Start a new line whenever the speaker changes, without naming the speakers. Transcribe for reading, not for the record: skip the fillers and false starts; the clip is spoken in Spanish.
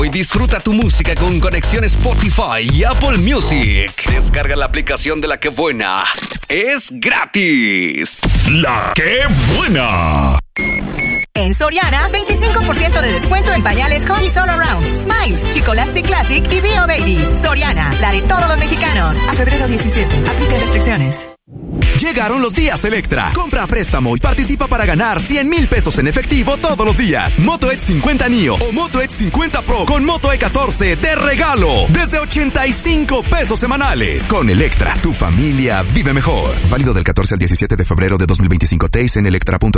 y disfruta tu música con conexión Spotify y Apple Music. Descarga la aplicación de La Que Buena. Es gratis.
La Que Buena.
En Soriana, 25% de descuento en pañales Huggies All Around, Smiles, Chicolastic Classic y Bio Baby. Soriana, la de todos los mexicanos. A febrero 17. Aplica restricciones.
Llegaron los días Electra. Compra a préstamo y participa para ganar 100,000 pesos en efectivo todos los días. Moto X50 Neo o Moto X50 Pro con Moto E14 de regalo. Desde 85 pesos semanales. Con Electra, tu familia vive mejor. Válido del 14 al 17 de febrero de 2025. TIC en electra.com.